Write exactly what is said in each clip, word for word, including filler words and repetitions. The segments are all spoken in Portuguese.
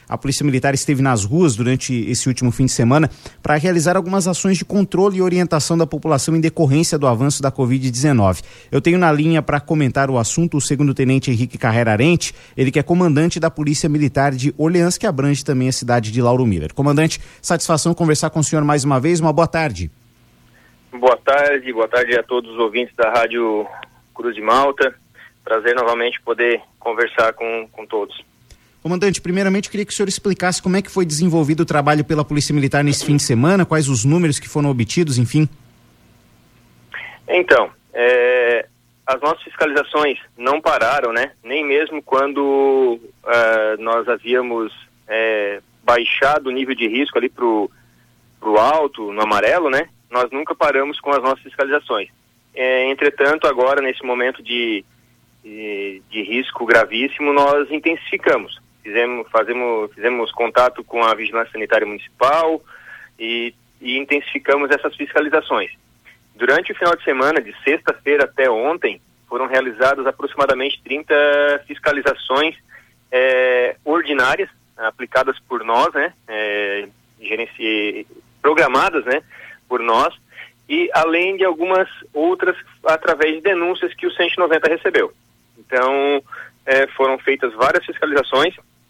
a Polícia Militar esteve nas ruas durante esse último fim de semana para realizar algumas ações de controle e orientação da população em decorrência do avanço da covid dezenove. Eu tenho na linha para comentar o assunto o segundo-tenente Henrique Carrera Arente, ele que é comandante da Polícia Militar de Orleans, que abrange também a cidade de Lauro Miller. Comandante, satisfação conversar com o senhor mais uma vez, uma boa tarde. Boa tarde, boa tarde a todos os ouvintes da Rádio Cruz de Malta. Prazer novamente poder conversar com, com todos. Comandante, primeiramente eu queria que o senhor explicasse como é que foi desenvolvido o trabalho pela Polícia Militar nesse fim de semana, quais os números que foram obtidos, enfim. Então, é, as nossas fiscalizações não pararam, né? Nem mesmo quando uh, nós havíamos é, baixado o nível de risco ali pro, pro alto, no amarelo, né? Nós nunca paramos com as nossas fiscalizações. É, entretanto, agora, nesse momento de, de, de risco gravíssimo, nós intensificamos. Fizemos, fazemos, fizemos contato com a Vigilância Sanitária Municipal e, e intensificamos essas fiscalizações. Durante o final de semana, de sexta-feira até ontem, foram realizadas aproximadamente trinta fiscalizações é, ordinárias, aplicadas por nós, né? É, gerenci... programadas, né? Por nós, e além de algumas outras através de denúncias que o cento e noventa recebeu. Então, é, foram feitas várias fiscalizações,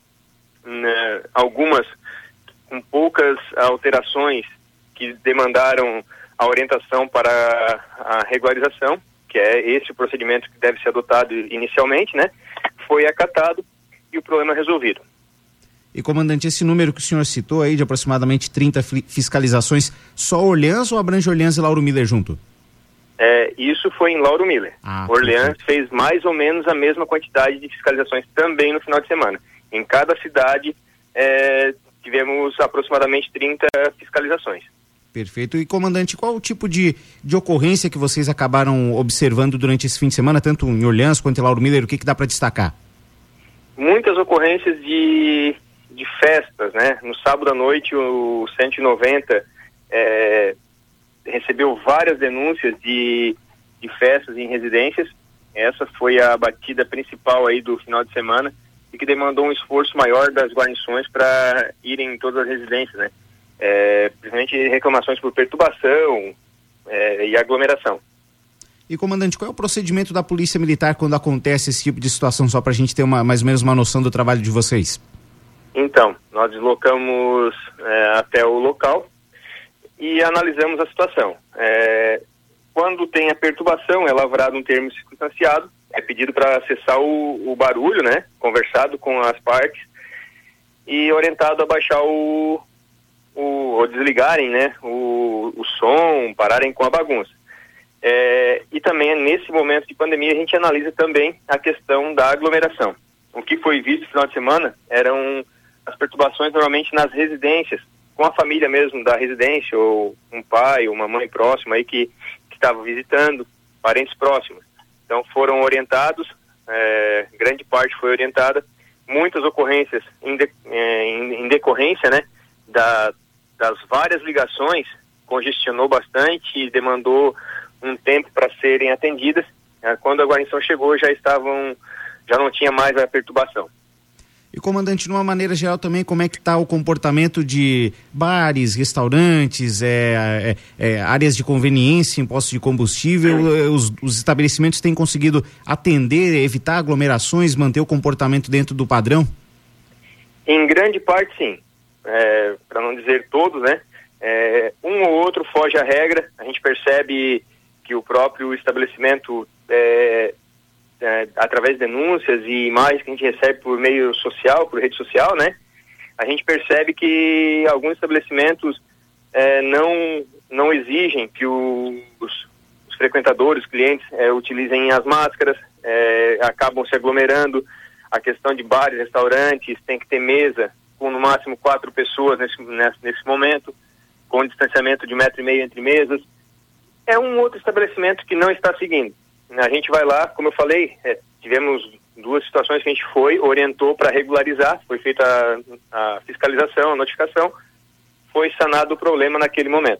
né, algumas com poucas alterações que demandaram a orientação para a regularização, que é esse o procedimento que deve ser adotado inicialmente, né? Foi acatado e o problema resolvido. E, comandante, esse número que o senhor citou aí de aproximadamente trinta fiscalizações, só Orleans ou abrange Orleans e Lauro Miller junto? É, isso foi em Lauro Miller. Ah, Orleans perfeito. Fez mais ou menos a mesma quantidade de fiscalizações também no final de semana. Em cada cidade é, tivemos aproximadamente trinta fiscalizações. Perfeito. E, comandante, qual o tipo de, de ocorrência que vocês acabaram observando durante esse fim de semana, tanto em Orleans quanto em Lauro Miller? O que, que dá para destacar? Muitas ocorrências de... de festas, né? No sábado à noite o cento e noventa é, recebeu várias denúncias de, de festas em residências. Essa foi a batida principal aí do final de semana e que demandou um esforço maior das guarnições para irem em todas as residências, né? É, principalmente reclamações por perturbação é, e aglomeração. E, comandante, qual é o procedimento da Polícia Militar quando acontece esse tipo de situação, só para a gente ter uma, mais ou menos uma noção do trabalho de vocês? Então, nós deslocamos é, até o local e analisamos a situação. É, quando tem a perturbação, é lavrado um termo circunstanciado, é pedido para cessar o, o barulho, né? Conversado com as partes e orientado a baixar o, o ou desligarem, né? O, o som, pararem com a bagunça. É, e também nesse momento de pandemia a gente analisa também a questão da aglomeração. O que foi visto no final de semana eram as perturbações normalmente nas residências, com a família mesmo da residência, ou um pai, ou uma mãe próxima aí que estava visitando, parentes próximos. Então foram orientados, é, grande parte foi orientada, muitas ocorrências em, de, é, em, em decorrência, né, da, das várias ligações, congestionou bastante e demandou um tempo para serem atendidas. É, quando a guarnição chegou já estavam, já não tinha mais a perturbação. E, comandante, de uma maneira geral também, como é que está o comportamento de bares, restaurantes, é, é, é, áreas de conveniência, impostos de combustível? Os, os estabelecimentos têm conseguido atender, evitar aglomerações, manter o comportamento dentro do padrão? Em grande parte, sim. É, para não dizer todos, né? É, um ou outro foge à regra. A gente percebe que o próprio estabelecimento... É, É, através de denúncias e imagens que a gente recebe por meio social, por rede social, né? A gente percebe que alguns estabelecimentos é, não, não exigem que o, os, os frequentadores, os clientes, é, utilizem as máscaras, é, acabam se aglomerando. A questão de bares, restaurantes, tem que ter mesa com no máximo quatro pessoas nesse, nesse, nesse momento, com um distanciamento de um metro e meio entre mesas. É um outro estabelecimento que não está seguindo. A gente vai lá, como eu falei, é, tivemos duas situações que a gente foi, orientou para regularizar, foi feita a, a fiscalização, a notificação, foi sanado o problema naquele momento.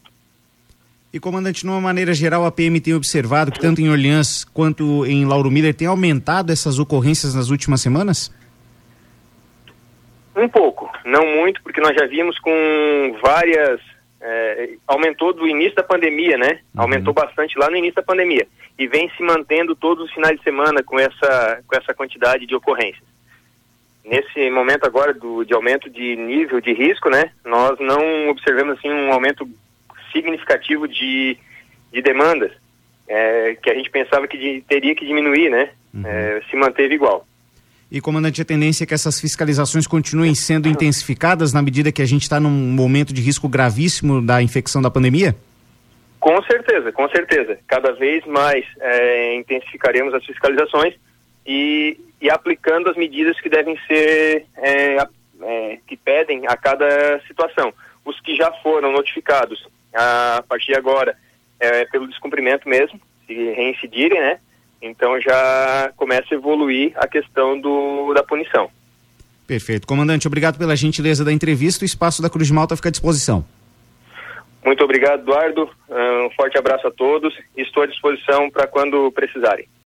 E, comandante, de uma maneira geral, a P M tem observado que tanto em Orleans quanto em Lauro Miller tem aumentado essas ocorrências nas últimas semanas? Um pouco. não muito, porque nós já vimos com várias... É, aumentou do início da pandemia, né? Uhum. Aumentou bastante lá no início da pandemia. E vem se mantendo todos os finais de semana com essa, com essa quantidade de ocorrências. Nesse momento agora do, de aumento de nível de risco, né? Nós não observamos assim um aumento significativo de, de demandas, é, que a gente pensava que de, teria que diminuir, né? Uhum. É, se manteve igual. E, comandante, a tendência é que essas fiscalizações continuem sendo intensificadas na medida que a gente está num momento de risco gravíssimo da infecção da pandemia? Com certeza, com certeza. Cada vez mais é, intensificaremos as fiscalizações e, e aplicando as medidas que devem ser, é, é, que pedem a cada situação. Os que já foram notificados a partir de agora, é, pelo descumprimento mesmo, se reincidirem, né? Então já começa a evoluir a questão do, da punição. Perfeito. Comandante, obrigado pela gentileza da entrevista. O Espaço da Cruz de Malta fica à disposição. Muito obrigado, Eduardo. Um forte abraço a todos. Estou à disposição para quando precisarem.